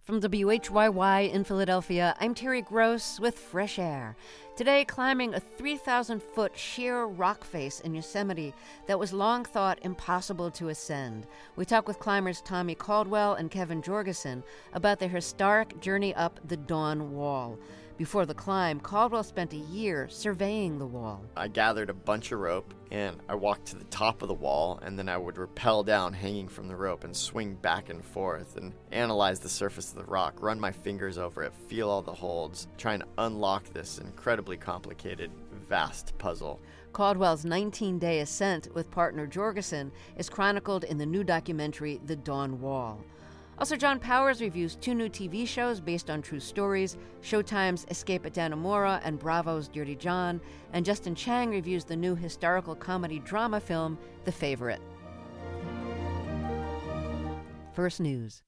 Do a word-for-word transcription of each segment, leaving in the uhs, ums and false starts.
From W H Y Y in Philadelphia, I'm Terry Gross with Fresh Air. Today, climbing a three thousand foot sheer rock face in Yosemite that was long thought impossible to ascend. We talk with climbers Tommy Caldwell and Kevin Jorgeson about their historic journey up the Dawn Wall. Before the climb, Caldwell spent a year surveying the wall. I gathered a bunch of rope and I walked to the top of the wall, and then I would rappel down hanging from the rope and swing back and forth and analyze the surface of the rock, run my fingers over it, feel all the holds, try and unlock this incredibly complicated, vast puzzle. Caldwell's nineteen-day ascent with partner Jorgeson is chronicled in the new documentary The Dawn Wall. Also, John Powers reviews two new T V shows based on true stories, Showtime's Escape at Dannemora and Bravo's Dirty John, and Justin Chang reviews the new historical comedy drama film, The Favorite. First News.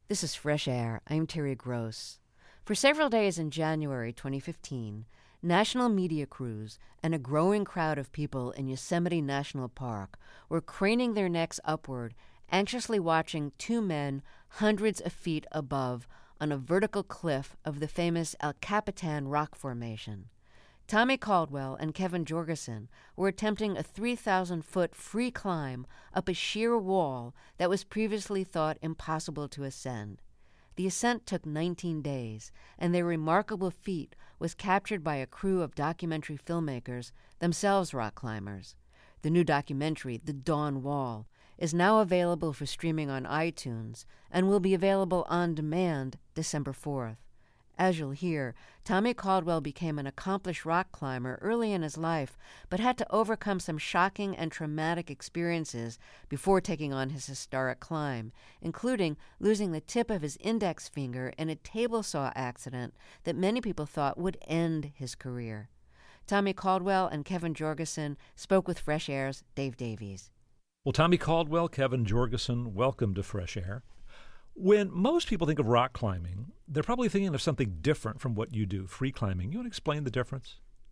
This is Fresh Air. I'm Terry Gross. For several days in January twenty fifteen, national media crews and a growing crowd of people in Yosemite National Park were craning their necks upward, anxiously watching two men hundreds of feet above on a vertical cliff of the famous El Capitan rock formation. Tommy Caldwell and Kevin Jorgeson were attempting a three thousand foot free climb up a sheer wall that was previously thought impossible to ascend. The ascent took nineteen days, and their remarkable feat was captured by a crew of documentary filmmakers, themselves rock climbers. The new documentary, The Dawn Wall, is now available for streaming on iTunes and will be available on demand December fourth. As you'll hear, Tommy Caldwell became an accomplished rock climber early in his life, but had to overcome some shocking and traumatic experiences before taking on his historic climb, including losing the tip of his index finger in a table saw accident that many people thought would end his career. Tommy Caldwell and Kevin Jorgeson spoke with Fresh Air's Dave Davies. Well, Tommy Caldwell, Kevin Jorgeson, welcome to Fresh Air. When most people think of rock climbing, they're probably thinking of something different from what you do, free climbing. You want to explain the difference?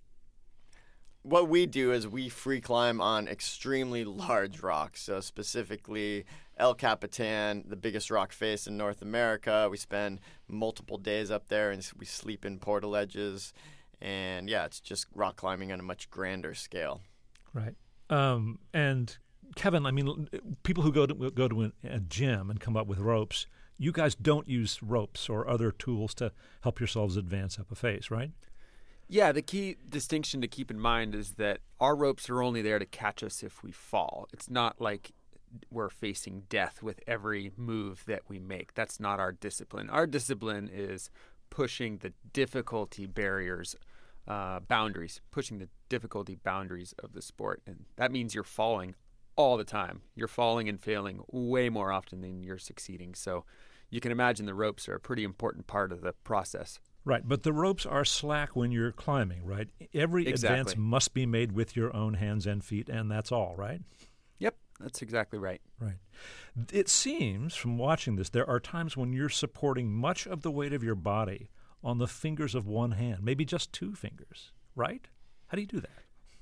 What we do is we free climb on extremely large rocks, so specifically El Capitan, the biggest rock face in North America. We spend multiple days up there, and we sleep in portaledges. And, yeah, it's just rock climbing on a much grander scale. Right. Um, and, Kevin, I mean, people who go to, go to a gym and come up with ropes, you guys don't use ropes or other tools to help yourselves advance up a face, right? Yeah, the key distinction to keep in mind is that our ropes are only there to catch us if we fall. It's not like we're facing death with every move that we make. That's not our discipline. Our discipline is pushing the difficulty barriers, uh, boundaries, pushing the difficulty boundaries of the sport. And that means you're falling all the time. You're falling and failing way more often than you're succeeding. So you can imagine the ropes are a pretty important part of the process. Right, but the ropes are slack when you're climbing, right? Every Exactly. advance must be made with your own hands and feet, and that's all, right? Yep, that's exactly right. Right. It seems, from watching this, there are times when you're supporting much of the weight of your body on the fingers of one hand, maybe just two fingers, right? How do you do that?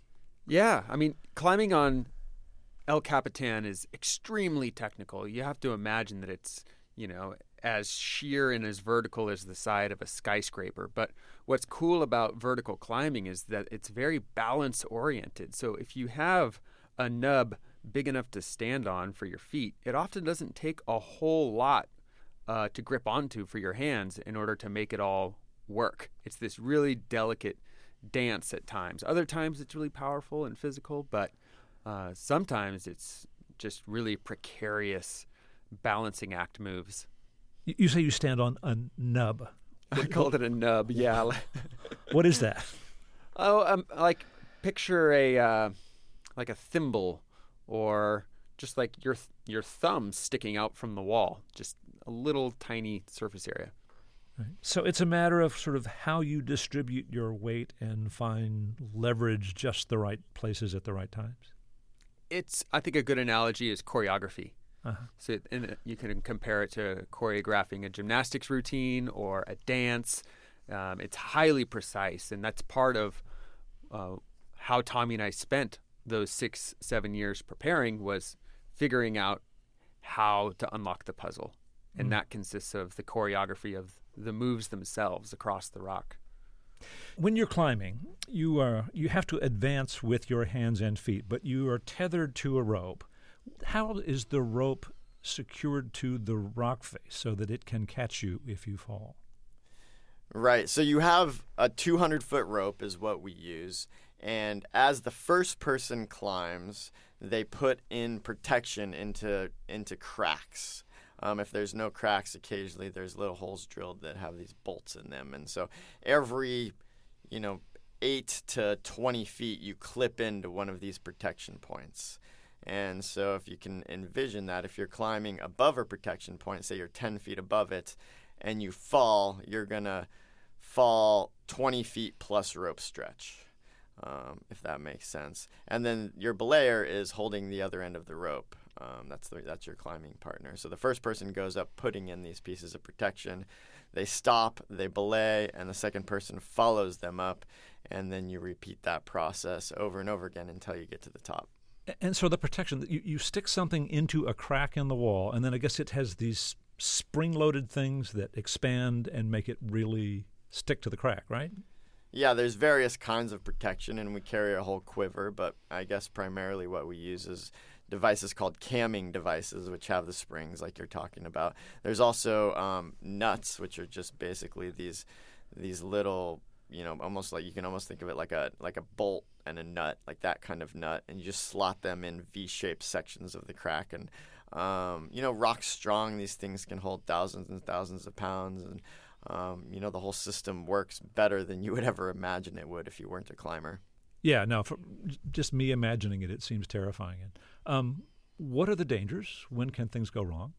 Yeah, I mean, climbing on El Capitan is extremely technical. You have to imagine that it's, you know, as sheer and as vertical as the side of a skyscraper. But what's cool about vertical climbing is that it's very balance oriented. So if you have a nub big enough to stand on for your feet, it often doesn't take a whole lot uh, to grip onto for your hands in order to make it all work. It's this really delicate dance at times. Other times it's really powerful and physical, but uh, sometimes it's just really precarious balancing act moves. You say you stand on a nub. I called it a nub, yeah. What is that? Oh, um, like picture a uh, like a thimble, or just like your th- your thumb sticking out from the wall, just a little tiny surface area. Right. So it's a matter of sort of how you distribute your weight and find leverage just the right places at the right times. It's, I think, a good analogy is choreography. Uh-huh. So it, and you can compare it to choreographing a gymnastics routine or a dance. Um, it's highly precise, and that's part of uh, how Tommy and I spent those six, seven years preparing, was figuring out how to unlock the puzzle. And mm. that consists of the choreography of the moves themselves across the rock. When you're climbing, you are you have to advance with your hands and feet, but you are tethered to a rope. How is the rope secured to the rock face so that it can catch you if you fall? Right. So you have a two hundred foot rope is what we use. And as the first person climbs, they put in protection into into cracks. Um, if there's no cracks, occasionally there's little holes drilled that have these bolts in them. And so every, you know, eight to twenty feet, you clip into one of these protection points. And so if you can envision that, if you're climbing above a protection point, say you're ten feet above it, and you fall, you're going to fall twenty feet plus rope stretch, um, if that makes sense. And then your belayer is holding the other end of the rope. Um, that's the, that's your climbing partner. So the first person goes up putting in these pieces of protection. They stop, they belay, and the second person follows them up, and then you repeat that process over and over again until you get to the top. And so the protection, you, you stick something into a crack in the wall, and then I guess it has these spring-loaded things that expand and make it really stick to the crack, right? Yeah, there's various kinds of protection, and we carry a whole quiver, but I guess primarily what we use is devices called camming devices, which have the springs like you're talking about. There's also um, nuts, which are just basically these these little, you know, almost like you can almost think of it like a like a bolt and a nut, like that kind of nut, and you just slot them in V-shaped sections of the crack. And um, you know, rock strong, these things can hold thousands and thousands of pounds, and um, you know, the whole system works better than you would ever imagine it would if you weren't a climber. Yeah, no, for just me imagining it, it seems terrifying. Um, what are the dangers? When can things go wrong?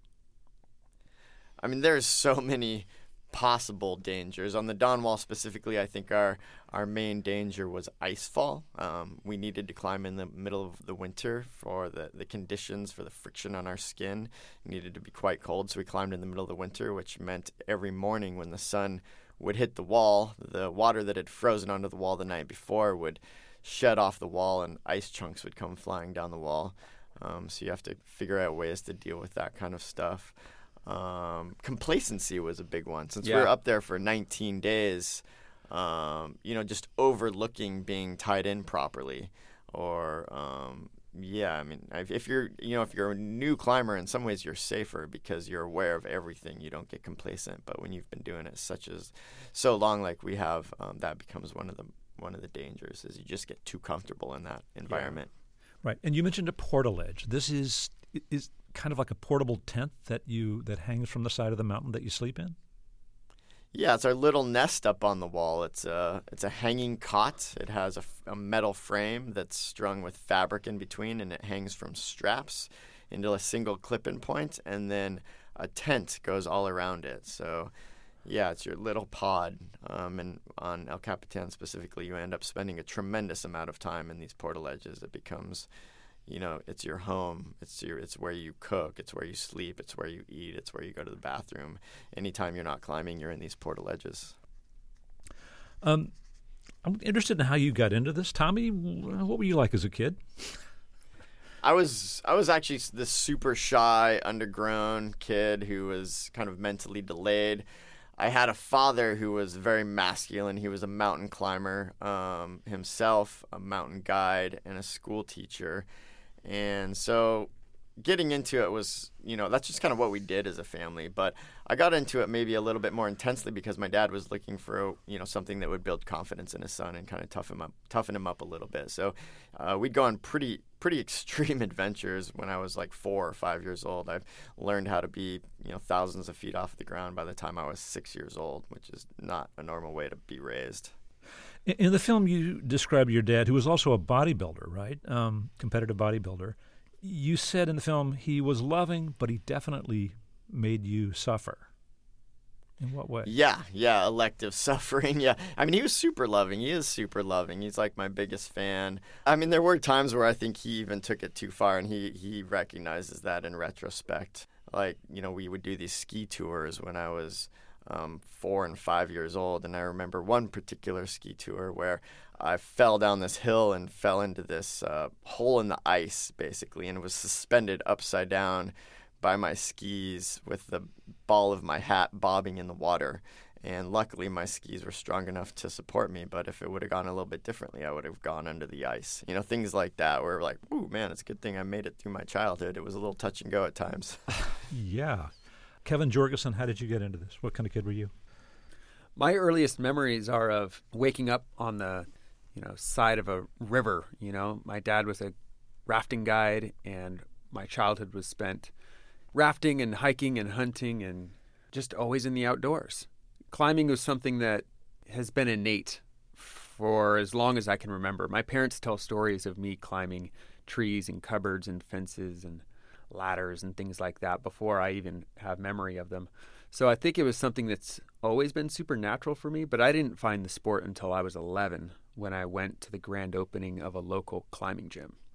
I mean, there's so many possible dangers. On the Dawn Wall specifically, I think our our main danger was icefall. Um, we needed to climb in the middle of the winter for the, the conditions, for the friction on our skin. It needed to be quite cold, so we climbed in the middle of the winter, which meant every morning when the sun would hit the wall, the water that had frozen onto the wall the night before would shed off the wall, and ice chunks would come flying down the wall. Um, so you have to figure out ways to deal with that kind of stuff. Um, complacency was a big one. Since Yeah. we were up there for nineteen days, um, you know, just overlooking being tied in properly. Or, um, yeah, I mean, if you're, you know, if you're a new climber, in some ways you're safer because you're aware of everything. You don't get complacent. But when you've been doing it such as so long like we have, um, that becomes one of the one of the dangers is you just get too comfortable in that environment. Yeah. Right. And you mentioned a portaledge. This is is kind of like a portable tent that you that hangs from the side of the mountain that you sleep in? Yeah, it's our little nest up on the wall. It's a it's a hanging cot. It has a, a metal frame that's strung with fabric in between, and it hangs from straps into a single clip-in point, and then a tent goes all around it. So yeah, it's your little pod, um, and on El Capitan specifically, you end up spending a tremendous amount of time in these portaledges. It becomes, you know, it's your home. It's your, it's where you cook. It's where you sleep. It's where you eat. It's where you go to the bathroom. Anytime you're not climbing, you're in these portaledges. Um, I'm interested in how you got into this, Tommy. What were you like as a kid? I was I was actually this super shy, undergrown kid who was kind of mentally delayed. I had a father who was very masculine. He was a mountain climber um, himself, a mountain guide, and a school teacher. And so getting into it was, you know, that's just kind of what we did as a family. But I got into it maybe a little bit more intensely because my dad was looking for, you know, something that would build confidence in his son and kind of toughen him up, toughen him up a little bit. So uh, we'd go on pretty pretty extreme adventures when I was like four or five years old. I've learned how to be, you know, thousands of feet off the ground by the time I was six years old, which is not a normal way to be raised. In the film, you describe your dad, who was also a bodybuilder, right? Um, competitive bodybuilder. You said in the film he was loving, but he definitely made you suffer. In what way? Yeah, yeah, elective suffering. Yeah, I mean, he was super loving. He is super loving. He's like my biggest fan. I mean, there were times where I think he even took it too far, and he, he recognizes that in retrospect. Like, you know, we would do these ski tours when I was um, four and five years old, and I remember one particular ski tour where I fell down this hill and fell into this uh, hole in the ice, basically, and was suspended upside down by my skis with the ball of my hat bobbing in the water. And luckily my skis were strong enough to support me, but if it would have gone a little bit differently, I would have gone under the ice. You know, things like that where like, ooh, man, it's a good thing I made it through my childhood. It was a little touch and go at times. Yeah. Kevin Jorgensen, how did you get into this? What kind of kid were you? My earliest memories are of waking up on the, you know, side of a river. You know, my dad was a rafting guide, and my childhood was spent rafting and hiking and hunting and just always in the outdoors. Climbing was something that has been innate for as long as I can remember. My parents tell stories of me climbing trees and cupboards and fences and ladders and things like that before I even have memory of them. So I think it was something that's always been supernatural for me, but I didn't find the sport until I was eleven when I went to the grand opening of a local climbing gym.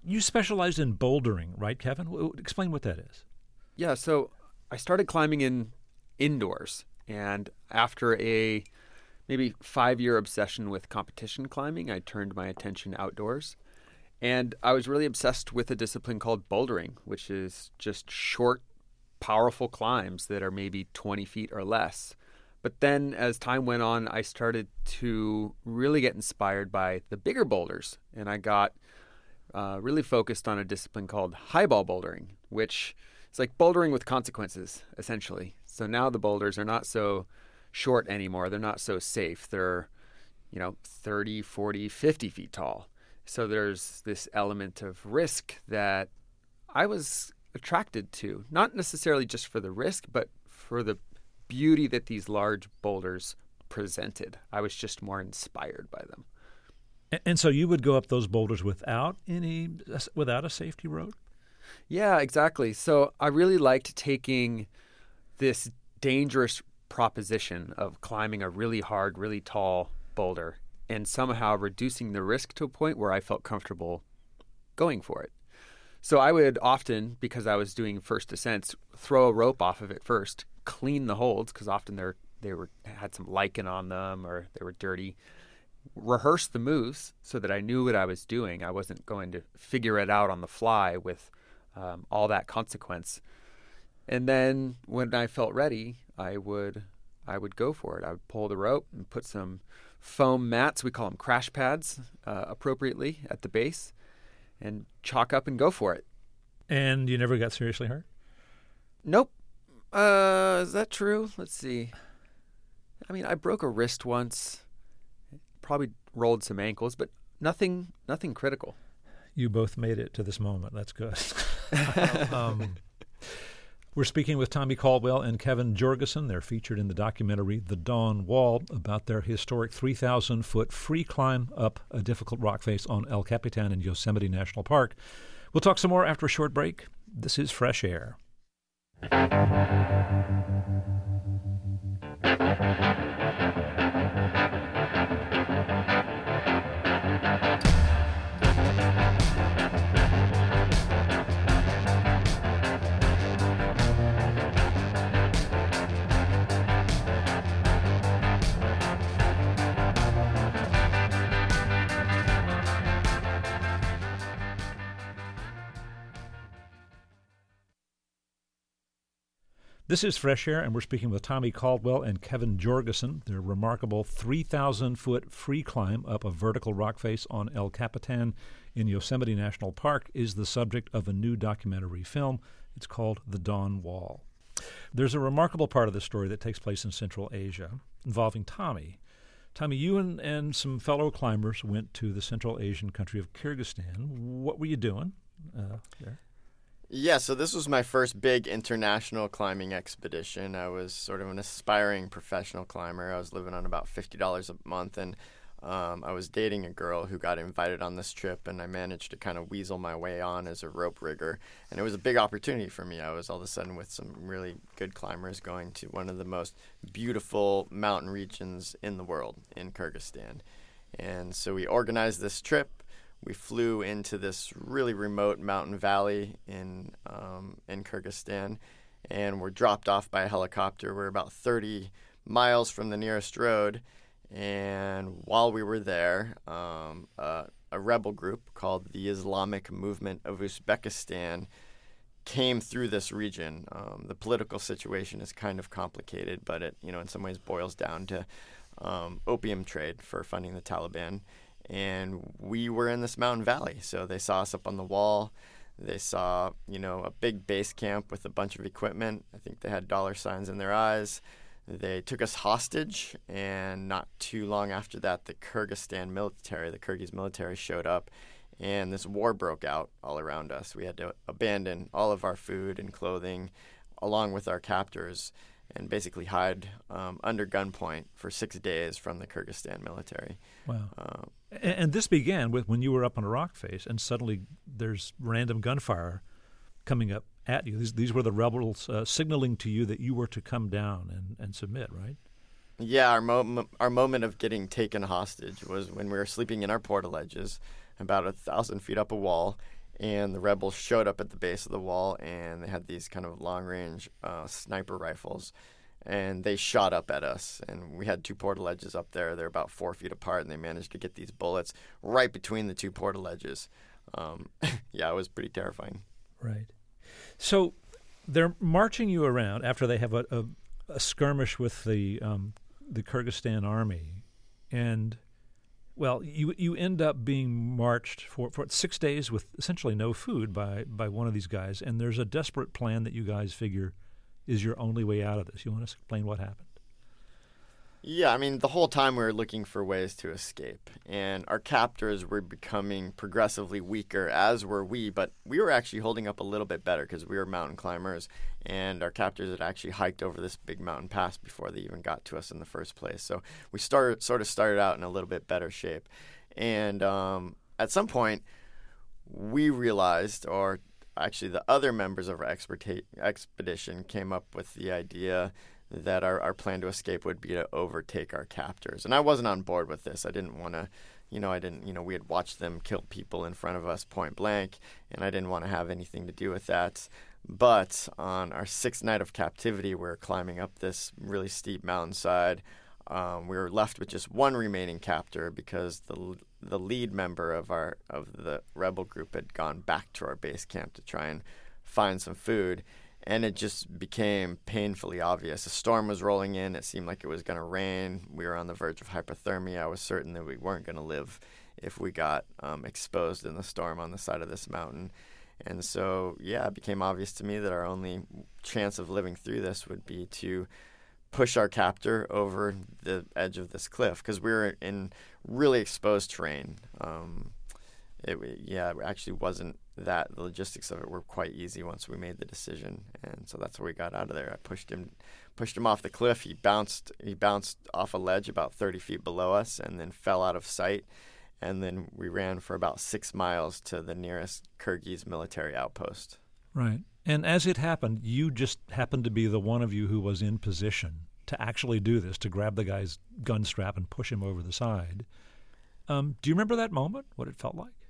You specialized in bouldering, right, Kevin? W- Explain what that is. Yeah, so I started climbing in indoors, and after a maybe five-year obsession with competition climbing, I turned my attention outdoors. And I was really obsessed with a discipline called bouldering, which is just short, powerful climbs that are maybe twenty feet or less. But then as time went on, I started to really get inspired by the bigger boulders, and I got uh, really focused on a discipline called highball bouldering, which is like bouldering with consequences, essentially. So now the boulders are not so short anymore. They're not so safe. They're, you know, thirty, forty, fifty feet tall. So there's this element of risk that I was attracted to, not necessarily just for the risk, but for the beauty that these large boulders presented. I was just more inspired by them. And, and so you would go up those boulders without any, without a safety rope? Yeah, exactly. So I really liked taking this dangerous proposition of climbing a really hard, really tall boulder and somehow reducing the risk to a point where I felt comfortable going for it. So I would often, because I was doing first descents, throw a rope off of it first, clean the holds, because often they're, they were had some lichen on them or they were dirty, rehearse the moves so that I knew what I was doing. I wasn't going to figure it out on the fly with um, all that consequence. And then when I felt ready, I would I would go for it. I would pull the rope and put some foam mats, we call them crash pads, uh, appropriately at the base, and chalk up and go for it. And you never got seriously hurt? Nope. Uh, is that true? Let's see. I mean, I broke a wrist once, probably rolled some ankles, but nothing nothing critical. You both made it to this moment. That's good. um, We're speaking with Tommy Caldwell and Kevin Jorgeson. They're featured in the documentary The Dawn Wall about their historic three thousand foot free climb up a difficult rock face on El Capitan in Yosemite National Park. We'll talk some more after a short break. This is Fresh Air. This is Fresh Air, and we're speaking with Tommy Caldwell and Kevin Jorgeson. Their remarkable three thousand foot free climb up a vertical rock face on El Capitan in Yosemite National Park is the subject of a new documentary film. It's called The Dawn Wall. There's a remarkable part of the story that takes place in Central Asia involving Tommy. Tommy, you and, and some fellow climbers went to the Central Asian country of Kyrgyzstan. What were you doing uh, there? Yeah, so this was my first big international climbing expedition. I was sort of an aspiring professional climber. I was living on about fifty dollars a month, and um, I was dating a girl who got invited on this trip, and I managed to kind of weasel my way on as a rope rigger. And it was a big opportunity for me. I was all of a sudden with some really good climbers going to one of the most beautiful mountain regions in the world, in Kyrgyzstan. And so we organized this trip. We flew into this really remote mountain valley in um, in Kyrgyzstan, and were dropped off by a helicopter. We're about thirty miles from the nearest road, and while we were there, um, uh, a rebel group called the Islamic Movement of Uzbekistan came through this region. Um, the political situation is kind of complicated, but it, you know, in some ways boils down to um, opium trade for funding the Taliban. And we were in this mountain valley, so they saw us up on the wall. They saw, you know, a big base camp with a bunch of equipment. I think they had dollar signs in their eyes. They took us hostage, and not too long after that, the Kyrgyzstan military, the Kyrgyz military showed up, and this war broke out all around us. We had to abandon all of our food and clothing, along with our captors, and basically hide um, under gunpoint for six days from the Kyrgyzstan military. Wow. Um, and, and this began with when you were up on a rock face, and suddenly there's random gunfire coming up at you. These, these were the rebels uh, signaling to you that you were to come down and, and submit, right? Yeah, our, mo- our moment of getting taken hostage was when we were sleeping in our portaledges about a thousand feet up a wall, and the rebels showed up at the base of the wall, and they had these kind of long-range uh, sniper rifles, and they shot up at us. And we had two portaledges up there. They're about four feet apart, and they managed to get these bullets right between the two portaledges. Um, yeah, it was pretty terrifying. Right. So they're marching you around after they have a, a, a skirmish with the um, the Kyrgyzstan army, and well, you you end up being marched for, for six days with essentially no food by, by one of these guys, and there's a desperate plan that you guys figure is your only way out of this. You want to explain what happened? Yeah, I mean, the whole time we were looking for ways to escape, and our captors were becoming progressively weaker, as were we, but we were actually holding up a little bit better because we were mountain climbers, and our captors had actually hiked over this big mountain pass before they even got to us in the first place. So we started sort of started out in a little bit better shape. And um, at some point, we realized, or actually the other members of our experta- expedition came up with the idea that our, our plan to escape would be to overtake our captors. And I wasn't on board with this. I didn't want to, you know, I didn't, you know, we had watched them kill people in front of us point blank, and I didn't want to have anything to do with that. But on our sixth night of captivity, we were climbing up this really steep mountainside. Um, we were left with just one remaining captor because the the lead member of our of the rebel group had gone back to our base camp to try and find some food. And it just became painfully obvious. A storm was rolling in. It seemed like it was going to rain. We were on the verge of hypothermia. I was certain that we weren't going to live if we got um, exposed in the storm on the side of this mountain. And so, yeah, it became obvious to me that our only chance of living through this would be to push our captor over the edge of this cliff because we were in really exposed terrain. Um, it, yeah, it actually wasn't that. The logistics of it were quite easy once we made the decision, and so that's where we got out of there. I pushed him, pushed him off the cliff. He bounced, he bounced off a ledge about thirty feet below us, and then fell out of sight. And then we ran for about six miles to the nearest Kyrgyz military outpost. Right, and as it happened, you just happened to be the one of you who was in position to actually do this, to grab the guy's gun strap and push him over the side. Um, do you remember that moment? What it felt like?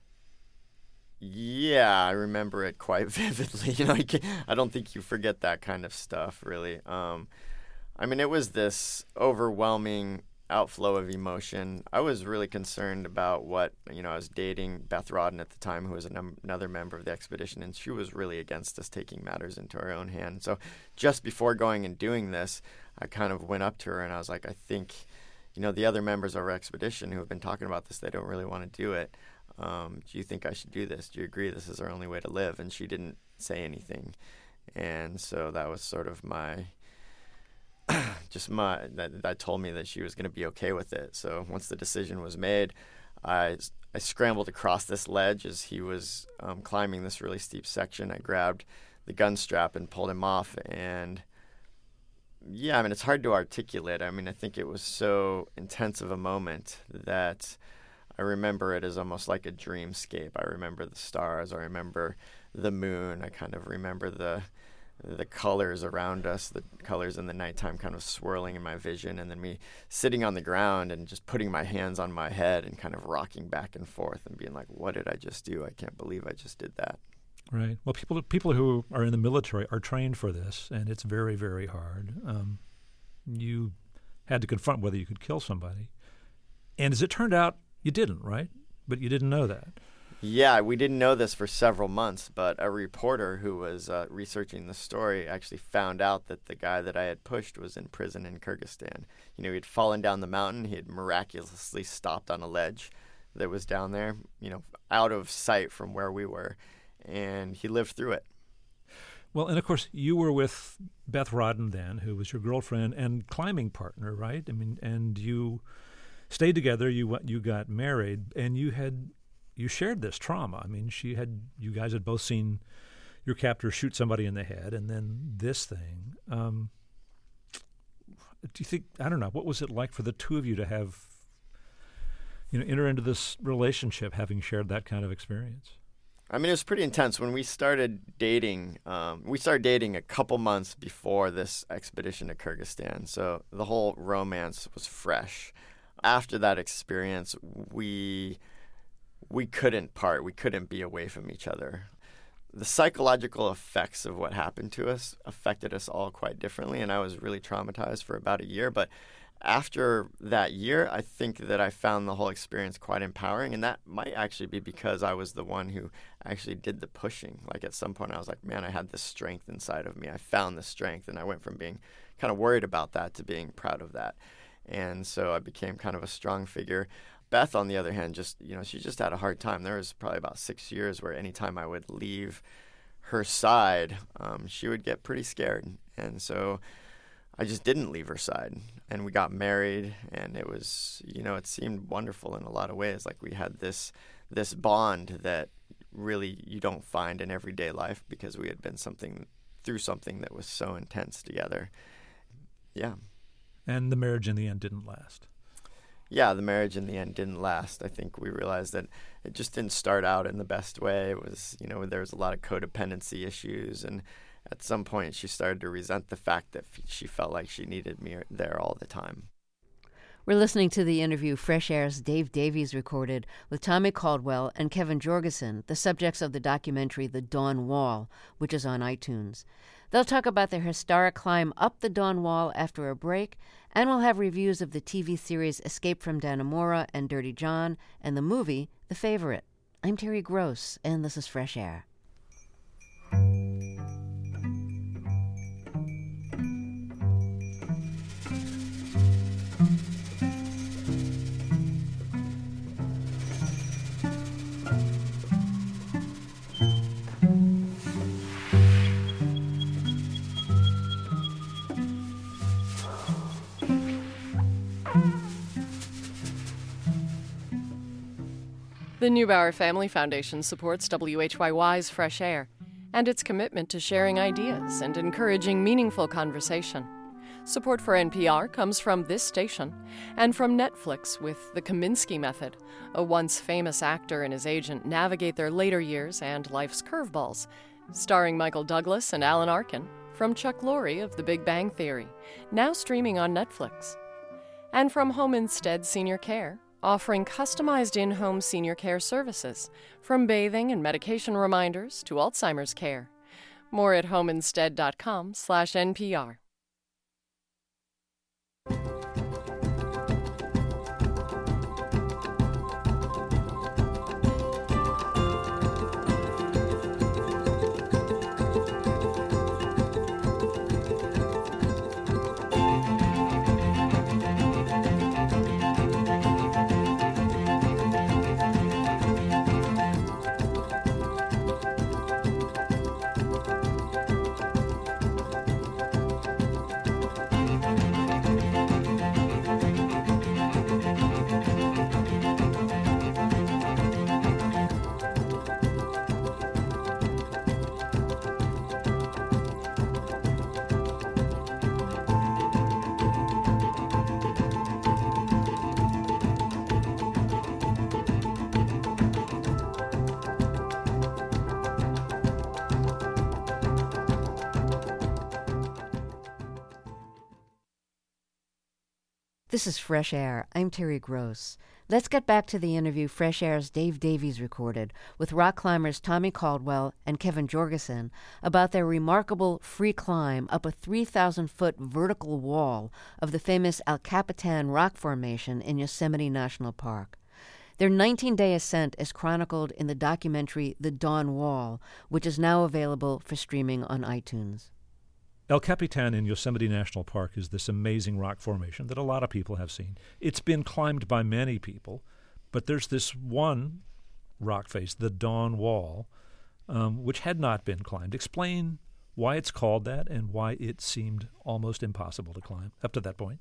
Yeah, I remember it quite vividly. You know, you can, I don't think you forget that kind of stuff, really. Um, I mean, it was this overwhelming outflow of emotion. I was really concerned about what, you know, I was dating Beth Rodden at the time, who was a num- another member of the expedition, and she was really against us taking matters into our own hand. So just before going and doing this, I kind of went up to her and I was like, I think, you know, the other members of our expedition who have been talking about this, they don't really want to do it. Um, do you think I should do this? Do you agree this is our only way to live? And she didn't say anything. And so that was sort of my, just my, that, that told me that she was going to be okay with it. So once the decision was made, I, I scrambled across this ledge as he was um, climbing this really steep section. I grabbed the gun strap and pulled him off. And yeah, I mean, it's hard to articulate. I mean, I think it was so intense of a moment that I remember it as almost like a dreamscape. I remember the stars. I remember the moon. I kind of remember the the colors around us, the colors in the nighttime kind of swirling in my vision, and then me sitting on the ground and just putting my hands on my head and kind of rocking back and forth and being like, what did I just do? I can't believe I just did that. Right. Well, people people who are in the military are trained for this, and it's very, very hard. Um, you had to confront whether you could kill somebody. And as it turned out, you didn't, right? But you didn't know that. Yeah, we didn't know this for several months, but a reporter who was uh, researching the story actually found out that the guy that I had pushed was in prison in Kyrgyzstan. You know, he had fallen down the mountain. He had miraculously stopped on a ledge that was down there, you know, out of sight from where we were, and he lived through it. Well, and of course, you were with Beth Rodden then, who was your girlfriend and climbing partner, right? I mean, and you stayed together, you you got married, and you had you shared this trauma. I mean, she had you guys had both seen your captor shoot somebody in the head, and then this thing. Um, do you think, I don't know, what was it like for the two of you to have, you know, enter into this relationship having shared that kind of experience? I mean, it was pretty intense. When we started dating, um, we started dating a couple months before this expedition to Kyrgyzstan, so the whole romance was fresh. After that experience, we we couldn't part. We couldn't be away from each other. The psychological effects of what happened to us affected us all quite differently, and I was really traumatized for about a year. But after that year, I think that I found the whole experience quite empowering, and that might actually be because I was the one who actually did the pushing. Like at some point I was like, man, I had this strength inside of me. I found the strength, and I went from being kind of worried about that to being proud of that. And so I became kind of a strong figure. Beth, on the other hand, just, you know, she just had a hard time. There was probably about six years where anytime I would leave her side, um, she would get pretty scared. And so I just didn't leave her side. And we got married, and it was, you know, it seemed wonderful in a lot of ways. Like we had this this bond that really you don't find in everyday life because we had been something through something that was so intense together. Yeah. And the marriage in the end didn't last. Yeah, the marriage in the end didn't last. I think we realized that it just didn't start out in the best way. It was, you know, there was a lot of codependency issues, and at some point she started to resent the fact that f- she felt like she needed me there all the time. We're listening to the interview Fresh Air's Dave Davies recorded with Tommy Caldwell and Kevin Jorgeson, the subjects of the documentary The Dawn Wall, which is on iTunes. They'll talk about their historic climb up the Dawn Wall after a break, and we'll have reviews of the T V series Escape from Dannemora and Dirty John, and the movie The Favorite. I'm Terry Gross, and this is Fresh Air. The Neubauer Family Foundation supports W H Y Y's Fresh Air and its commitment to sharing ideas and encouraging meaningful conversation. Support for N P R comes from this station and from Netflix with The Kaminsky Method. A once famous actor and his agent navigate their later years and life's curveballs, starring Michael Douglas and Alan Arkin, from Chuck Lorre of The Big Bang Theory, now streaming on Netflix. And from Home Instead Senior Care, offering customized in-home senior care services, from bathing and medication reminders to Alzheimer's care. More at homeinstead.com slash NPR. This is Fresh Air. I'm Terry Gross. Let's get back to the interview Fresh Air's Dave Davies recorded with rock climbers Tommy Caldwell and Kevin Jorgeson about their remarkable free climb up a three thousand foot vertical wall of the famous El Capitan rock formation in Yosemite National Park. Their nineteen-day ascent is chronicled in the documentary The Dawn Wall, which is now available for streaming on iTunes. El Capitan in Yosemite National Park is this amazing rock formation that a lot of people have seen. It's been climbed by many people, but there's this one rock face, the Dawn Wall, um, which had not been climbed. Explain why it's called that and why it seemed almost impossible to climb up to that point.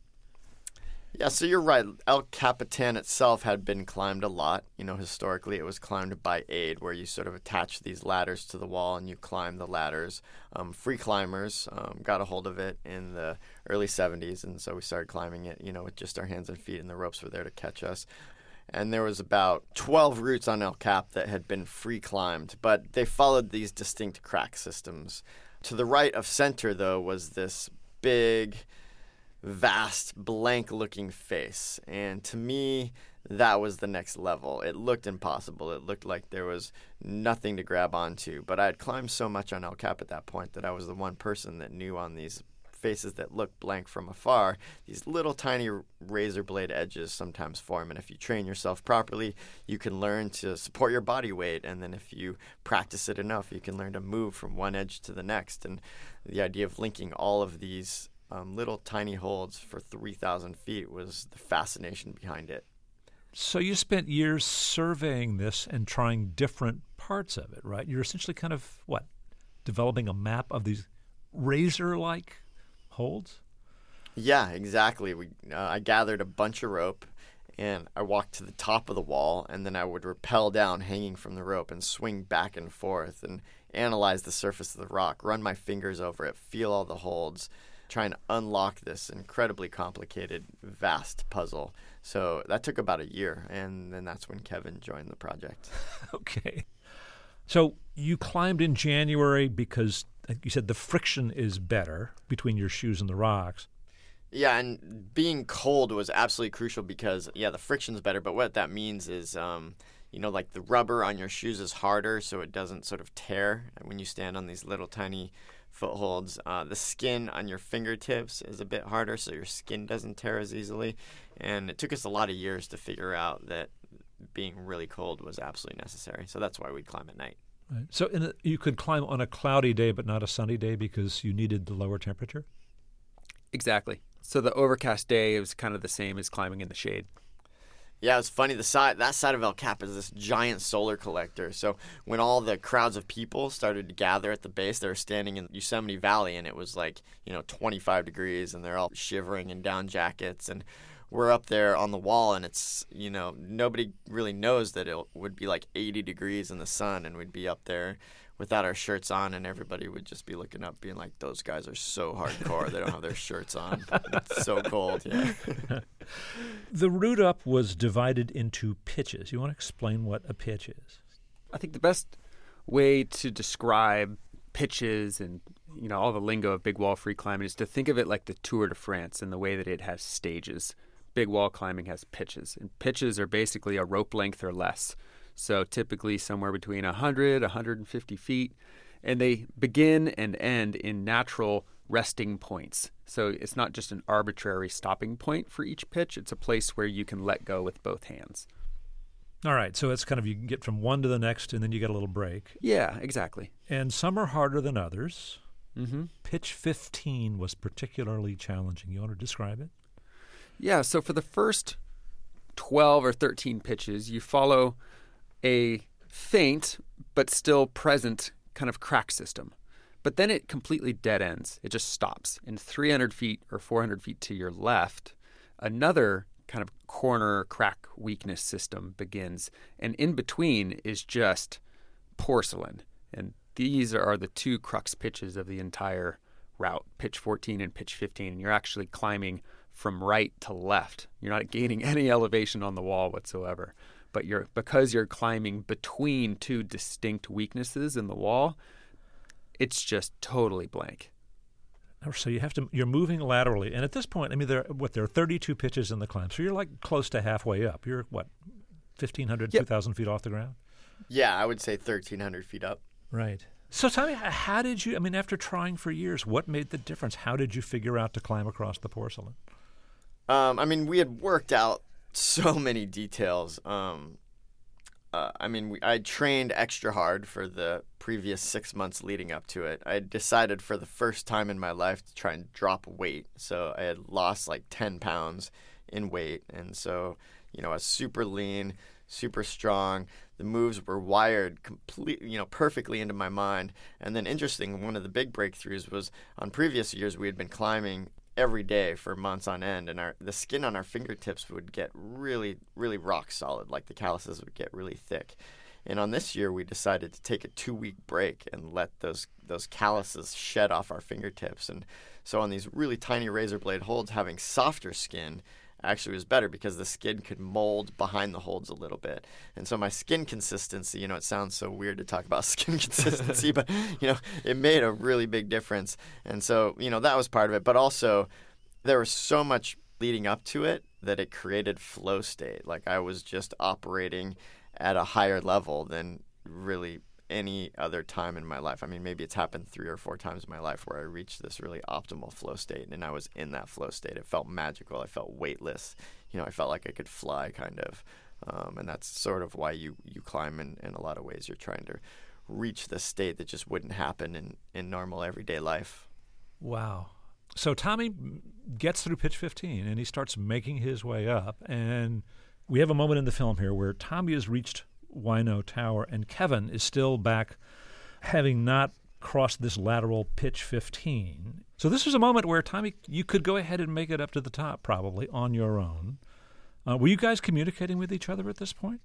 Yeah, so you're right. El Capitan itself had been climbed a lot. You know, historically it was climbed by aid, where you sort of attach these ladders to the wall and you climb the ladders. Um, free climbers um, got a hold of it in the early seventies, and so we started climbing it, you know, with just our hands and feet, and the ropes were there to catch us. And there was about twelve routes on El Cap that had been free climbed, but they followed these distinct crack systems. To the right of center, though, was this big, vast, blank-looking face. And to me, that was the next level. It looked impossible. It looked like there was nothing to grab onto. But I had climbed so much on El Cap at that point that I was the one person that knew on these faces that look blank from afar, these little tiny razor blade edges sometimes form. And if you train yourself properly, you can learn to support your body weight. And then if you practice it enough, you can learn to move from one edge to the next. And the idea of linking all of these um, little tiny holds for three thousand feet was the fascination behind it. So you spent years surveying this and trying different parts of it, right? You're essentially kind of, what, developing a map of these razor-like holds? Yeah, exactly. We uh, I gathered a bunch of rope, and I walked to the top of the wall, and then I would rappel down hanging from the rope and swing back and forth and analyze the surface of the rock, run my fingers over it, feel all the holds, trying to unlock this incredibly complicated, vast puzzle. So that took about a year, and then that's when Kevin joined the project. Okay. So you climbed in January because, like you said, the friction is better between your shoes and the rocks. Yeah, and being cold was absolutely crucial because, yeah, the friction's better, but what that means is, um, you know, like the rubber on your shoes is harder so it doesn't sort of tear when you stand on these little tiny footholds. Uh, the skin on your fingertips is a bit harder so your skin doesn't tear as easily. And it took us a lot of years to figure out that being really cold was absolutely necessary. So that's why we'd climb at night. Right. So in a, you could climb on a cloudy day but not a sunny day because you needed the lower temperature? Exactly. So the overcast day was kind of the same as climbing in the shade. Yeah, it's funny. The side that side of El Cap is this giant solar collector. So when all the crowds of people started to gather at the base, they were standing in Yosemite Valley, and it was like, you know, twenty-five degrees, and they're all shivering in down jackets. And we're up there on the wall, and it's, you know, nobody really knows that it would be like eighty degrees in the sun, and we'd be up there without our shirts on, and everybody would just be looking up being like, those guys are so hardcore. They don't have their shirts on. It's so cold, yeah. The route up was divided into pitches. You want to explain what a pitch is? I think the best way to describe pitches and, you know, all the lingo of big wall free climbing is to think of it like the Tour de France in the way that it has stages. Big wall climbing has pitches, and pitches are basically a rope length or less. So typically somewhere between one hundred, one hundred fifty feet, and they begin and end in natural resting points. So it's not just an arbitrary stopping point for each pitch. It's a place where you can let go with both hands. All right, so it's kind of, you can get from one to the next, and then you get a little break. Yeah, exactly. And some are harder than others. Mm-hmm. Pitch fifteen was particularly challenging. You want to describe it? Yeah, so for the first twelve or thirteen pitches, you follow a faint but still present kind of crack system. But then it completely dead ends. It just stops. And three hundred feet or four hundred feet to your left, another kind of corner crack weakness system begins. And in between is just porcelain. And these are the two crux pitches of the entire route, pitch fourteen and pitch fifteen. And you're actually climbing from right to left. You're not gaining any elevation on the wall whatsoever. But you're because you're climbing between two distinct weaknesses in the wall, it's just totally blank. So you have to you're moving laterally, and at this point, I mean, there what there are thirty-two pitches in the climb, so you're like close to halfway up. You're what, fifteen hundred, yep. two thousand feet off the ground? Yeah, I would say thirteen hundred feet up. Right. So tell me, how did you? I mean, after trying for years, what made the difference? How did you figure out to climb across the porcelain? Um, I mean, we had worked out so many details. Um, uh, I mean, we, I trained extra hard for the previous six months leading up to it. I decided for the first time in my life to try and drop weight. So I had lost like ten pounds in weight. And so, you know, I was super lean, super strong. The moves were wired completely, you know, perfectly into my mind. And then interesting, one of the big breakthroughs was on previous years we had been climbing every day for months on end, and our the skin on our fingertips would get really, really rock solid, like the calluses would get really thick. And on this year, we decided to take a two-week break and let those those calluses shed off our fingertips. And so on these really tiny razor blade holds, having softer skin actually was better because the skin could mold behind the holds a little bit. And so my skin consistency, you know, it sounds so weird to talk about skin consistency, but, you know, it made a really big difference. And so, you know, that was part of it. But also, there was so much leading up to it that it created flow state. Like I was just operating at a higher level than really any other time in my life. I mean, maybe it's happened three or four times in my life where I reached this really optimal flow state, and I was in that flow state. It felt magical. I felt weightless. You know, I felt like I could fly, kind of. Um, and that's sort of why you, you climb in, in a lot of ways. You're trying to reach this state that just wouldn't happen in, in normal everyday life. Wow. So Tommy gets through pitch fifteen, and he starts making his way up. And we have a moment in the film here where Tommy has reached Wino Tower, and Kevin is still back, having not crossed this lateral pitch fifteen. So this was a moment where, Tommy, you could go ahead and make it up to the top, probably, on your own. Uh, were you guys communicating with each other at this point?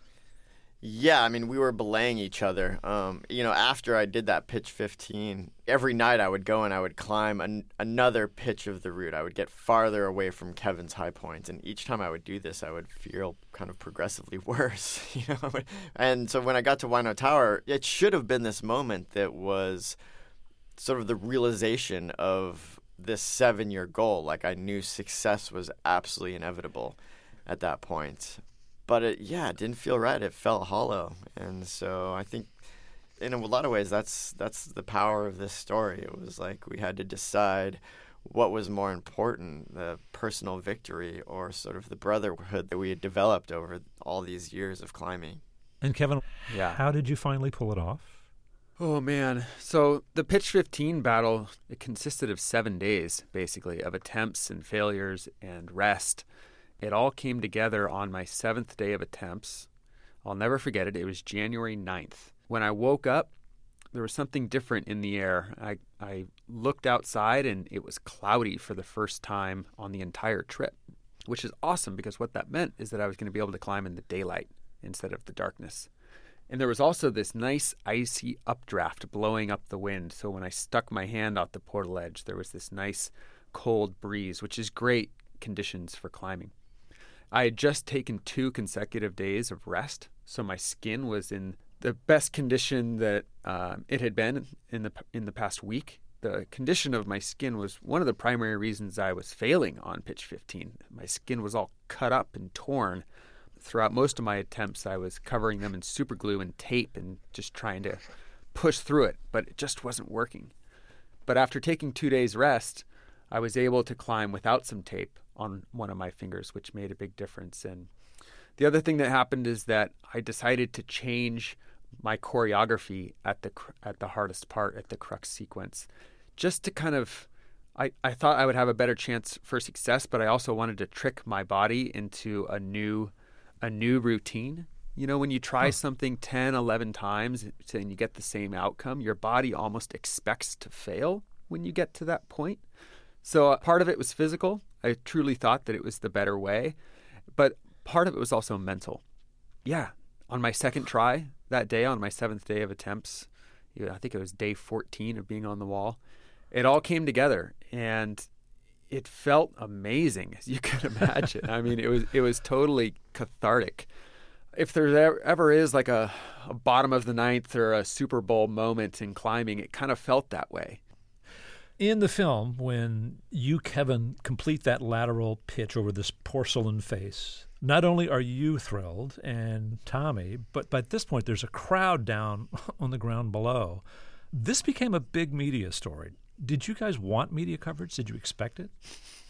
Yeah, I mean, we were belaying each other. Um, you know, after I did that pitch fifteen, every night I would go and I would climb an- another pitch of the route. I would get farther away from Kevin's high points, and each time I would do this, I would feel kind of progressively worse. You know, and so when I got to Wino Tower, it should have been this moment that was sort of the realization of this seven-year goal. Like I knew success was absolutely inevitable at that point. But it, yeah, it didn't feel right. It felt hollow. And so I think in a lot of ways that's that's the power of this story. It was like we had to decide what was more important, the personal victory or sort of the brotherhood that we had developed over all these years of climbing. And Kevin, Yeah. how did you finally pull it off? Oh, man. So the pitch fifteen battle, it consisted of seven days, basically, of attempts and failures and rest. It all came together on my seventh day of attempts. I'll never forget it. It was January ninth. When I woke up, there was something different in the air. I, I looked outside, and it was cloudy for the first time on the entire trip, which is awesome because what that meant is that I was going to be able to climb in the daylight instead of the darkness. And there was also this nice icy updraft blowing up the wind. So when I stuck my hand out the portal edge, there was this nice cold breeze, which is great conditions for climbing. I had just taken two consecutive days of rest, so my skin was in the best condition that uh, it had been in the in the past week. The condition of my skin was one of the primary reasons I was failing on pitch fifteen. My skin was all cut up and torn. Throughout most of my attempts, I was covering them in super glue and tape and just trying to push through it, but it just wasn't working. But after taking two days rest, I was able to climb without some tape on one of my fingers, which made a big difference. And the other thing that happened is that I decided to change my choreography at the at the hardest part, at the crux sequence, just to kind of, I, I thought I would have a better chance for success, but I also wanted to trick my body into a new a new routine. You know, when you try huh. something ten, eleven times and you get the same outcome, your body almost expects to fail when you get to that point. So uh, part of it was physical. I truly thought that it was the better way. But part of it was also mental. Yeah, on my second try that day, on my seventh day of attempts, you know, I think it was day fourteen of being on the wall, it all came together. And it felt amazing, as you can imagine. I mean, it was it was totally cathartic. If there ever, ever is like a, a bottom of the ninth or a Super Bowl moment in climbing, it kind of felt that way. In the film, when you, Kevin, complete that lateral pitch over this porcelain face, not only are you thrilled, and Tommy, but, but at this point there's a crowd down on the ground below. This became a big media story. Did you guys want media coverage? Did you expect it?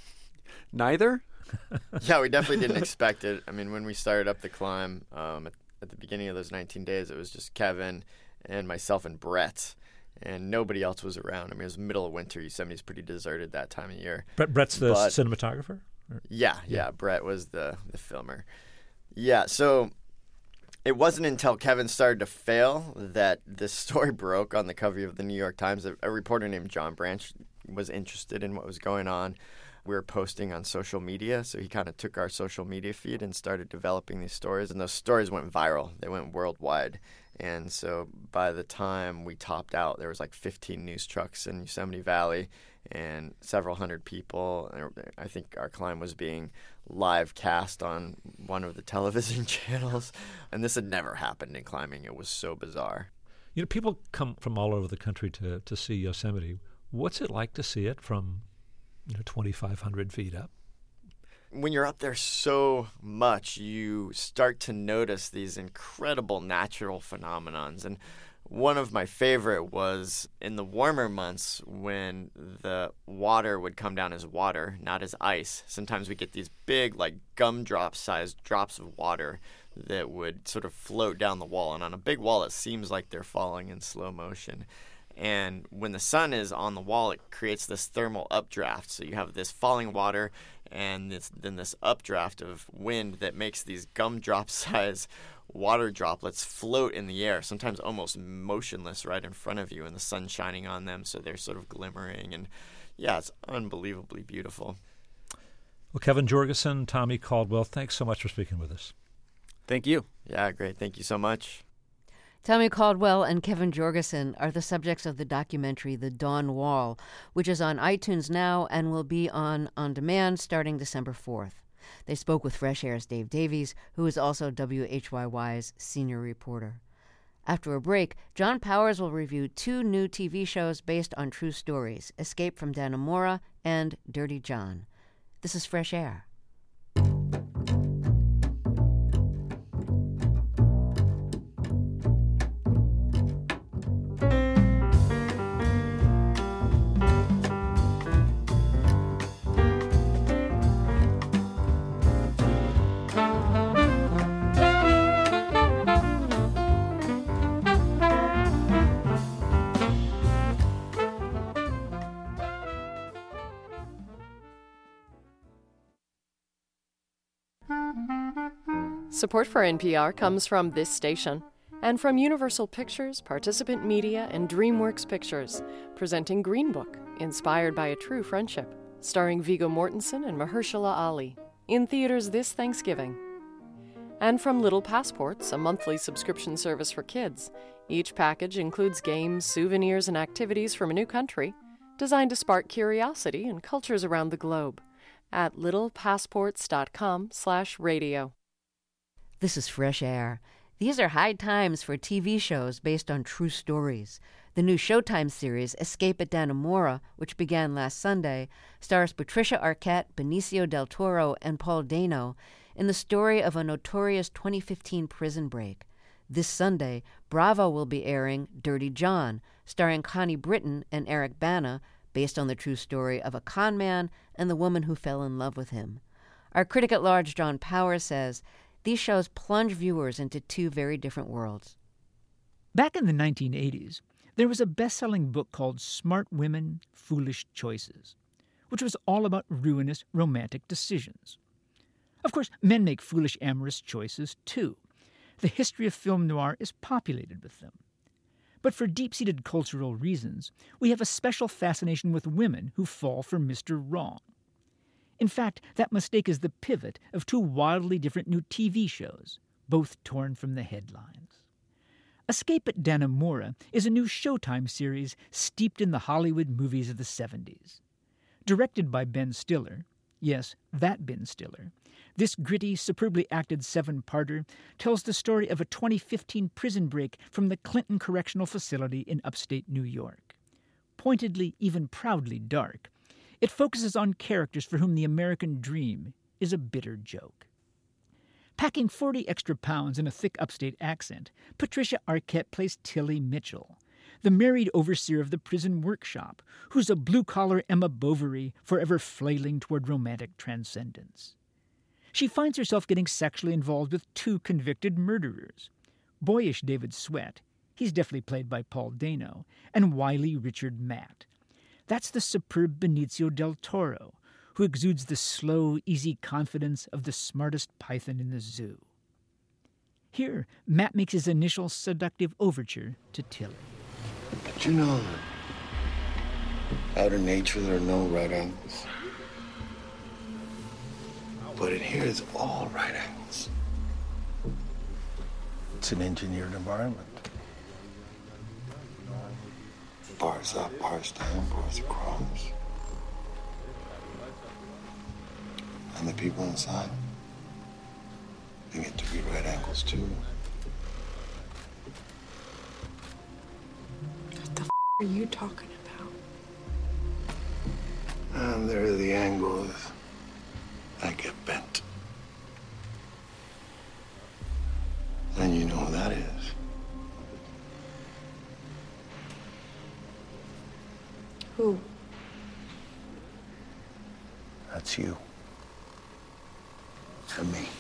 Neither. Yeah, we definitely didn't expect it. I mean, when we started up the climb um, at, at the beginning of those nineteen days, it was just Kevin and myself and Brett. And nobody else was around. I mean, it was middle of winter. Yosemite's pretty deserted that time of year. Brett, Brett's the but, cinematographer? Or? Yeah, yeah, yeah. Brett was the, the filmer. Yeah, so it wasn't until Kevin started to fail that this story broke on the cover of the New York Times. A, a reporter named John Branch was interested in what was going on. We were posting on social media, so he kind of took our social media feed and started developing these stories. And those stories went viral. They went worldwide. And so by the time we topped out, there was like fifteen news trucks in Yosemite Valley and several hundred people. I think our climb was being live cast on one of the television channels. And this had never happened in climbing. It was so bizarre. You know, people come from all over the country to, to see Yosemite. What's it like to see it from, you know, twenty-five hundred feet up? when you're up there so much, you start to notice these incredible natural phenomenons. And one of my favorite was in the warmer months when the water would come down as water, not as ice. Sometimes we get these big, like gumdrop-sized drops of water that would sort of float down the wall. And on a big wall, it seems like they're falling in slow motion. And when the sun is on the wall, it creates this thermal updraft. So you have this falling water and this, then this updraft of wind that makes these gumdrop-sized water droplets float in the air, sometimes almost motionless right in front of you, and the sun shining on them, so they're sort of glimmering. And yeah, it's unbelievably beautiful. Well, Kevin Jorgeson, Tommy Caldwell, thanks so much for speaking with us. Thank you. Yeah, great. Thank you so much. Tommy Caldwell and Kevin Jorgeson are the subjects of the documentary The Dawn Wall, which is on iTunes now and will be on on demand starting December fourth. They spoke with Fresh Air's Dave Davies, who is also W H Y Y's senior reporter. After a break, John Powers will review two new T V shows based on true stories, Escape from Dannemora and Dirty John. This is Fresh Air. Support for N P R comes from this station and from Universal Pictures, Participant Media, and DreamWorks Pictures, presenting Green Book, inspired by a true friendship, starring Viggo Mortensen and Mahershala Ali, in theaters this Thanksgiving. And from Little Passports, a monthly subscription service for kids. Each package includes games, souvenirs, and activities from a new country, designed to spark curiosity in cultures around the globe. At littlepassports.com slash radio. This is Fresh Air. These are high times for T V shows based on true stories. The new Showtime series, Escape at Dannemora, which began last Sunday, stars Patricia Arquette, Benicio del Toro, and Paul Dano in the story of a notorious twenty fifteen prison break. This Sunday, Bravo will be airing Dirty John, starring Connie Britton and Eric Bana, based on the true story of a con man and the woman who fell in love with him. Our critic at large, John Powers, says these shows plunge viewers into two very different worlds. Back in the nineteen eighties, there was a best-selling book called Smart Women, Foolish Choices, which was all about ruinous romantic decisions. Of course, men make foolish amorous choices, too. The history of film noir is populated with them. But for deep-seated cultural reasons, we have a special fascination with women who fall for Mister Wrong. In fact, that mistake is the pivot of two wildly different new T V shows, both torn from the headlines. Escape at Dannemora is a new Showtime series steeped in the Hollywood movies of the seventies. Directed by Ben Stiller, yes, that Ben Stiller, this gritty, superbly acted seven-parter tells the story of a twenty fifteen prison break from the Clinton Correctional Facility in upstate New York. Pointedly, even proudly dark, it focuses on characters for whom the American dream is a bitter joke. Packing forty extra pounds in a thick upstate accent, Patricia Arquette plays Tilly Mitchell, the married overseer of the prison workshop, who's a blue-collar Emma Bovary forever flailing toward romantic transcendence. She finds herself getting sexually involved with two convicted murderers, boyish David Sweat, he's definitely played by Paul Dano, and wily Richard Matt. That's the superb Benicio del Toro, who exudes the slow, easy confidence of the smartest python in the zoo. Here, Matt makes his initial seductive overture to Tilly. Did you know that out in nature there are no right angles? But in here it's all right angles. It's an engineered environment. Bars up, bars down, bars across. And the people inside, they get to be right angles too. What the f*** are you talking about? And they're the angles that get you and me.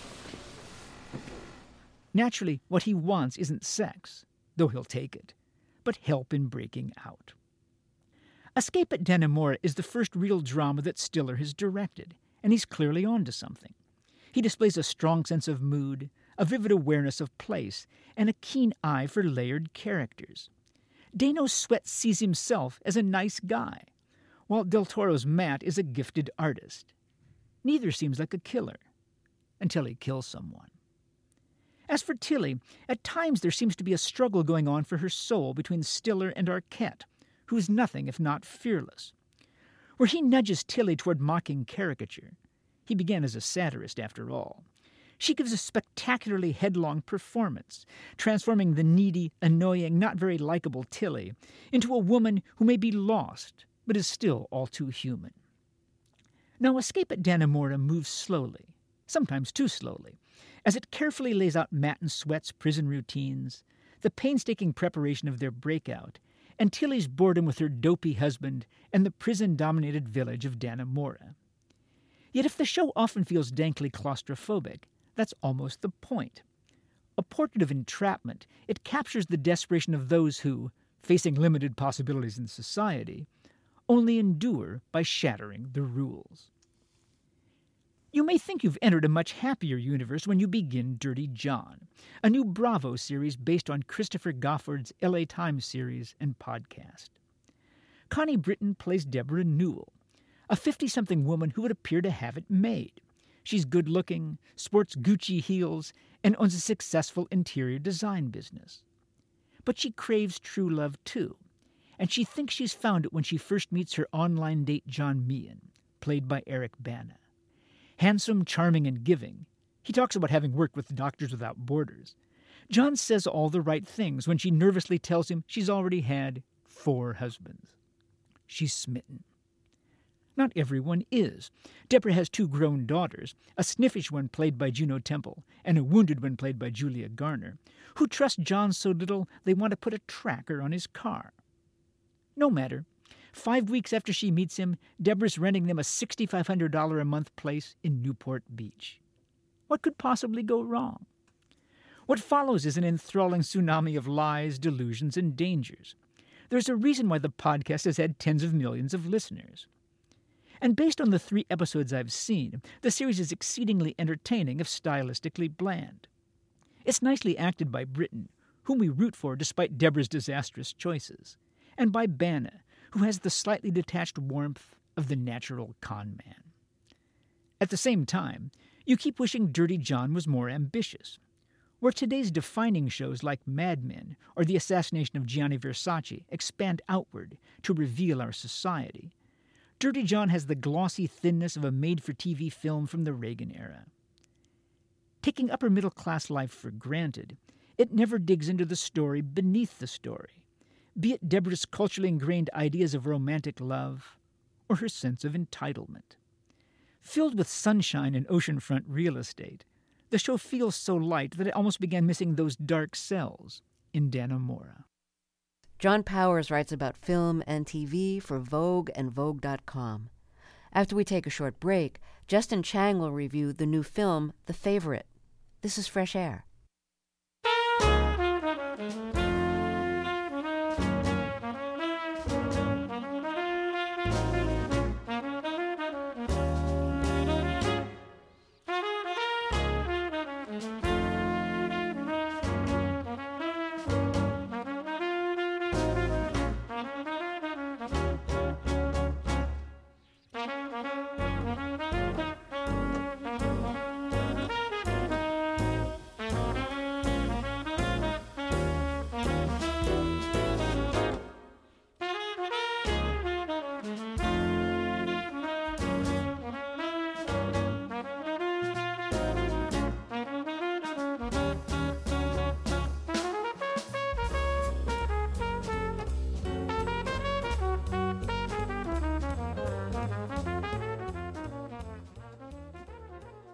Naturally, what he wants isn't sex, though he'll take it, but help in breaking out. Escape at Dannemora is the first real drama that Stiller has directed, and he's clearly onto something. He displays a strong sense of mood, a vivid awareness of place, and a keen eye for layered characters. Dano Sweat sees himself as a nice guy, while Del Toro's Matt is a gifted artist. Neither seems like a killer, until he kills someone. As for Tilly, at times there seems to be a struggle going on for her soul between Stiller and Arquette, who is nothing if not fearless. Where he nudges Tilly toward mocking caricature, he began as a satirist after all, she gives a spectacularly headlong performance, transforming the needy, annoying, not very likable Tilly into a woman who may be lost, but is still all too human. Now, Escape at Dannemora moves slowly, sometimes too slowly, as it carefully lays out Matt and Sweat's prison routines, the painstaking preparation of their breakout, and Tilly's boredom with her dopey husband and the prison-dominated village of Dannemora. Yet if the show often feels dankly claustrophobic, that's almost the point. A portrait of entrapment, it captures the desperation of those who, facing limited possibilities in society, only endure by shattering the rules. You may think you've entered a much happier universe when you begin Dirty John, a new Bravo series based on Christopher Goffard's L A Times series and podcast. Connie Britton plays Deborah Newell, a fifty-something woman who would appear to have it made. She's good-looking, sports Gucci heels, and owns a successful interior design business. But she craves true love, too, and she thinks she's found it when she first meets her online date John Meehan, played by Eric Bana. Handsome, charming, and giving, he talks about having worked with Doctors Without Borders. John says all the right things when she nervously tells him she's already had four husbands. She's smitten. Not everyone is. Deborah has two grown daughters, a sniffish one played by Juno Temple and a wounded one played by Julia Garner, who trust John so little they want to put a tracker on his car. No matter. Five weeks after she meets him, Deborah's renting them a six thousand five hundred dollars a month place in Newport Beach. What could possibly go wrong? What follows is an enthralling tsunami of lies, delusions, and dangers. There's a reason why the podcast has had tens of millions of listeners. And based on the three episodes I've seen, the series is exceedingly entertaining if stylistically bland. It's nicely acted by Britton, whom we root for despite Deborah's disastrous choices, and by Bana, who has the slightly detached warmth of the natural con man. At the same time, you keep wishing Dirty John was more ambitious. Where today's defining shows like Mad Men or The Assassination of Gianni Versace expand outward to reveal our society, Dirty John has the glossy thinness of a made-for-T V film from the Reagan era. Taking upper-middle-class life for granted, it never digs into the story beneath the story, be it Deborah's culturally ingrained ideas of romantic love or her sense of entitlement. Filled with sunshine and oceanfront real estate, the show feels so light that it almost began missing those dark cells in Dannemora. John Powers writes about film and T V for Vogue and Vogue dot com. After we take a short break, Justin Chang will review the new film, The Favorite. This is Fresh Air.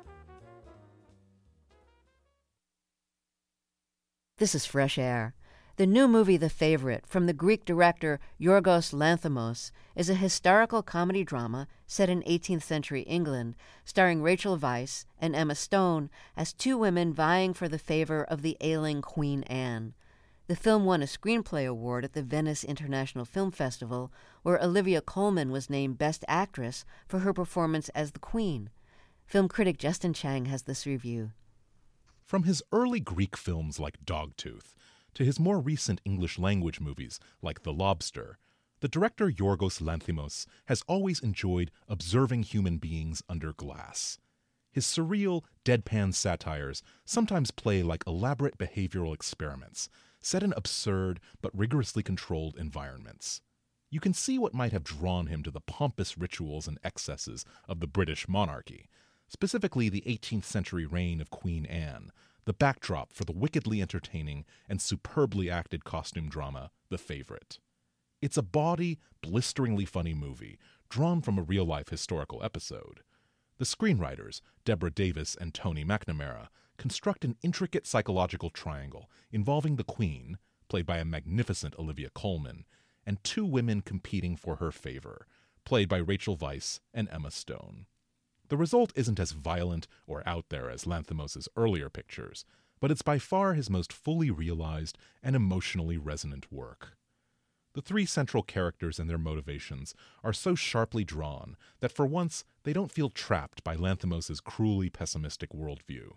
This is Fresh Air. The new movie The Favorite, from the Greek director Yorgos Lanthimos, is a historical comedy drama set in eighteenth century England, starring Rachel Weisz and Emma Stone as two women vying for the favor of the ailing Queen Anne. The film won a Screenplay Award at the Venice International Film Festival, where Olivia Colman was named Best Actress for her performance as the Queen. Film critic Justin Chang has this review. From his early Greek films like Dogtooth to his more recent English-language movies like The Lobster, the director Yorgos Lanthimos has always enjoyed observing human beings under glass. His surreal, deadpan satires sometimes play like elaborate behavioral experiments, set in absurd but rigorously controlled environments. You can see what might have drawn him to the pompous rituals and excesses of the British monarchy, specifically the eighteenth century reign of Queen Anne, the backdrop for the wickedly entertaining and superbly acted costume drama, The Favorite. It's a bawdy, blisteringly funny movie, drawn from a real-life historical episode. The screenwriters, Deborah Davis and Tony McNamara, construct an intricate psychological triangle involving the Queen, played by a magnificent Olivia Colman, and two women competing for her favor, played by Rachel Weisz and Emma Stone. The result isn't as violent or out there as Lanthimos' earlier pictures, but it's by far his most fully realized and emotionally resonant work. The three central characters and their motivations are so sharply drawn that for once they don't feel trapped by Lanthimos' cruelly pessimistic worldview.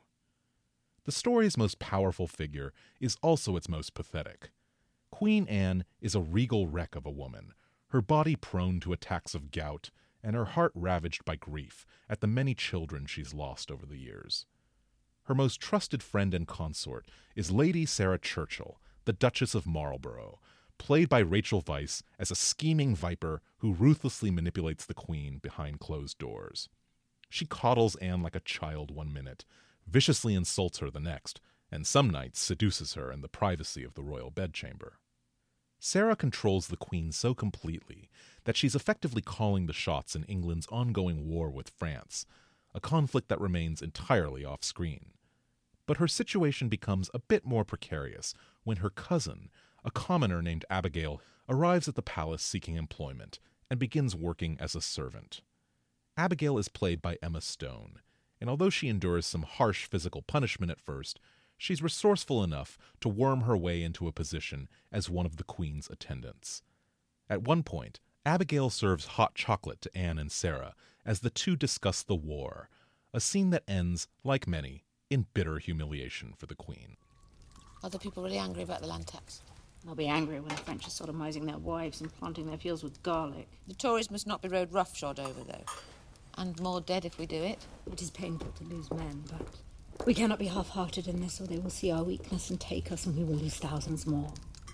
The story's most powerful figure is also its most pathetic. Queen Anne is a regal wreck of a woman, her body prone to attacks of gout, and her heart ravaged by grief at the many children she's lost over the years. Her most trusted friend and consort is Lady Sarah Churchill, the Duchess of Marlborough, played by Rachel Weisz as a scheming viper who ruthlessly manipulates the Queen behind closed doors. She coddles Anne like a child one minute, viciously insults her the next, and some nights seduces her in the privacy of the royal bedchamber. Sarah controls the Queen so completely that she's effectively calling the shots in England's ongoing war with France, a conflict that remains entirely off-screen. But her situation becomes a bit more precarious when her cousin, a commoner named Abigail, arrives at the palace seeking employment and begins working as a servant. Abigail is played by Emma Stone, and although she endures some harsh physical punishment at first, she's resourceful enough to worm her way into a position as one of the Queen's attendants. At one point, Abigail serves hot chocolate to Anne and Sarah as the two discuss the war, a scene that ends, like many, in bitter humiliation for the Queen. Are the people really angry about the land tax? They'll be angry when the French are sodomising their wives and planting their fields with garlic. The Tories must not be rode roughshod over, though. And more dead if we do it. It is painful to lose men, but we cannot be half-hearted in this, or they will see our weakness and take us, and we will lose thousands more.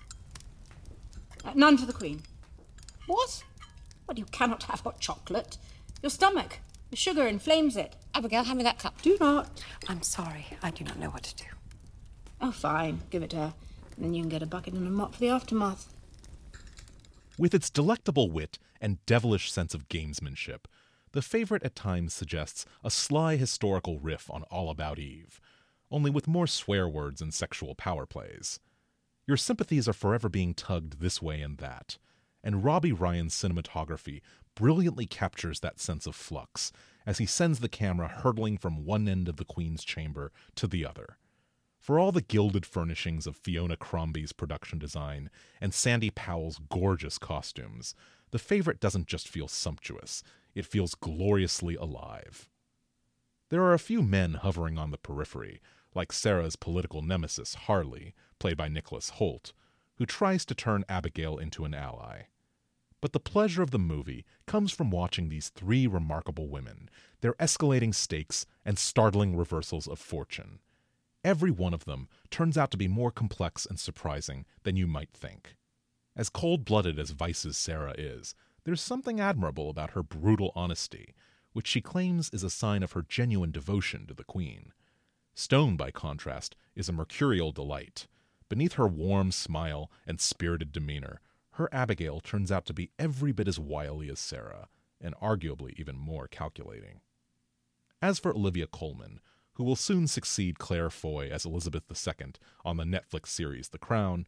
Uh, none for the Queen. What? Well, you cannot have hot chocolate. Your stomach. The sugar inflames it. Abigail, hand me that cup. Do not. I'm sorry. I do not know what to do. Oh, fine. Give it to her. And then you can get a bucket and a mop for the aftermath. With its delectable wit and devilish sense of gamesmanship, The Favorite at times suggests a sly historical riff on All About Eve, only with more swear words and sexual power plays. Your sympathies are forever being tugged this way and that, and Robbie Ryan's cinematography brilliantly captures that sense of flux as he sends the camera hurtling from one end of the Queen's chamber to the other. For all the gilded furnishings of Fiona Crombie's production design and Sandy Powell's gorgeous costumes, The Favorite doesn't just feel sumptuous, it feels gloriously alive. There are a few men hovering on the periphery, like Sarah's political nemesis, Harley, played by Nicholas Hoult, who tries to turn Abigail into an ally. But the pleasure of the movie comes from watching these three remarkable women, their escalating stakes and startling reversals of fortune. Every one of them turns out to be more complex and surprising than you might think. As cold-blooded as Weiss's Sarah is, there's something admirable about her brutal honesty, which she claims is a sign of her genuine devotion to the Queen. Stone, by contrast, is a mercurial delight. Beneath her warm smile and spirited demeanor, her Abigail turns out to be every bit as wily as Sarah, and arguably even more calculating. As for Olivia Colman, who will soon succeed Claire Foy as Elizabeth the Second on the Netflix series The Crown,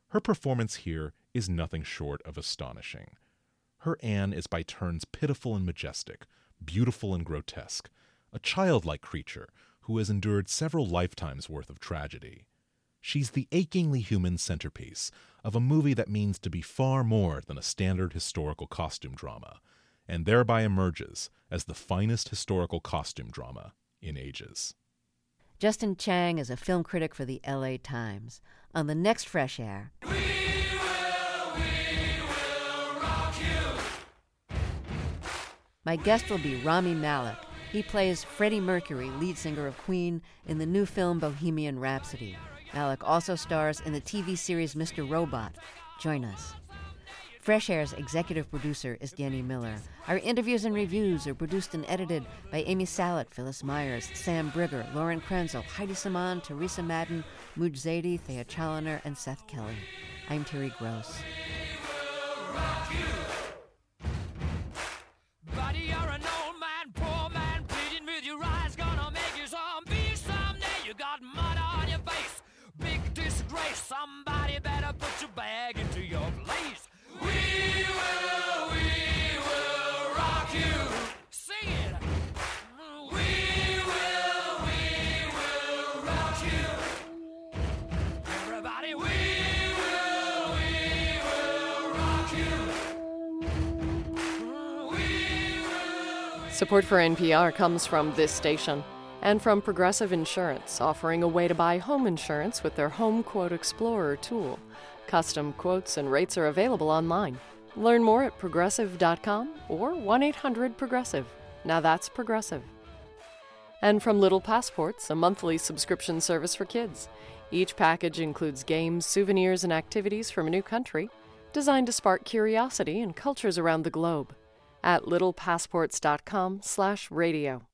Her performance here is nothing short of astonishing. Her Anne is by turns pitiful and majestic, beautiful and grotesque, a childlike creature who has endured several lifetimes' worth of tragedy. She's the achingly human centerpiece of a movie that means to be far more than a standard historical costume drama, and thereby emerges as the finest historical costume drama in ages. Justin Chang is a film critic for the L A Times. On the next Fresh Air, We will, we will rock you. my guest will be Rami Malek. He plays Freddie Mercury, lead singer of Queen, in the new film Bohemian Rhapsody. Malek also stars in the T V series Mister Robot. Join us. Fresh Air's executive producer is Danny Miller. Our interviews and reviews are produced and edited by Amy Salet, Phyllis Myers, Sam Brigger, Lauren Krenzel, Heidi Saman, Teresa Madden, Muj Zaidi, Thea Chaloner, and Seth Kelly. I'm Terry Gross. Buddy, you're an old man, poor man, pleading with your eyes, gonna make you zombie someday. You got mud on your face, big disgrace. Somebody better put your bag into your place. We will, we will rock you. Sing it. We will, we will rock you. Everybody, we will, we will rock you. Support for N P R comes from this station and from Progressive Insurance, offering a way to buy home insurance with their Home Quote Explorer tool. Custom quotes and rates are available online. Learn more at progressive dot com or one eight hundred progressive. Now that's Progressive. And from Little Passports, a monthly subscription service for kids. Each package includes games, souvenirs, and activities from a new country, designed to spark curiosity in cultures around the globe. At little passports dot com slash radio.